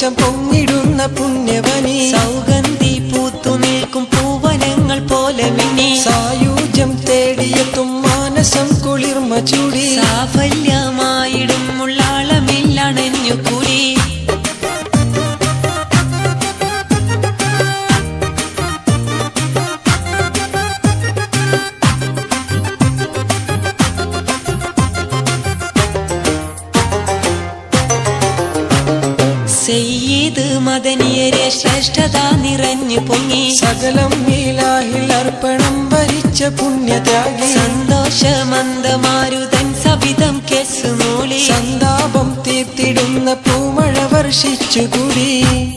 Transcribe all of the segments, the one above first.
സായൂജ്യം പൊങ്ങിടുന്ന പുണ്യവനി സൗഗന്ധി പൂത്തു നിൽക്കും പൂവനങ്ങൾ പോലെ മിന്നി സായൂജ്യം തേടിയെത്തും മാനസം കുളിർമ ചൂടി സാഫല്യമായിടും ഉള്ളാളമില്ലണഞ്ഞുകൂടി സയ്യിദ് മദനിയരെ ശ്രേഷ്ഠത നിറഞ്ഞു പൊങ്ങി സകലം ഇലാഹിൽ അർപ്പണം വരിച്ച പുണ്യത്യാഗി സന്തോഷമന്ദമാരുതൻ സവിധം കേസുമൂളി സന്താപം തീർത്തിടുന്ന പൂമഴ വർഷിച്ചുകൂടി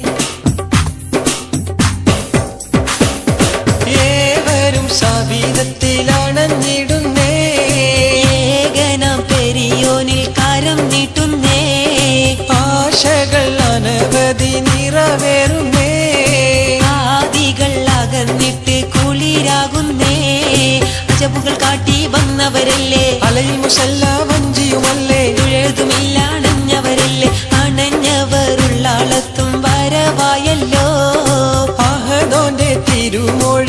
ഏവരും സവിധത്തിലണഞ്ഞിടുന്നേ ഏകനാം പെരിയോനിൽ കരം നീട്ടുന്നേ ആശകൾ അനവധി നിറവേറുന്നേ ആദികൾ അകന്നിട്ട് കുളിരാകുന്നേ അജബുകൾ കാട്ടി വന്നവരല്ലേ അലയിൽ മുസല്ല വഞ്ചിയുമല്ലേ തുഴതുമില്ല അണഞ്ഞവരല്ലേ അണഞ്ഞവരുള്ളാളത്തും വരവായല്ലോ അഹദോന്റെ തിരുമൊഴി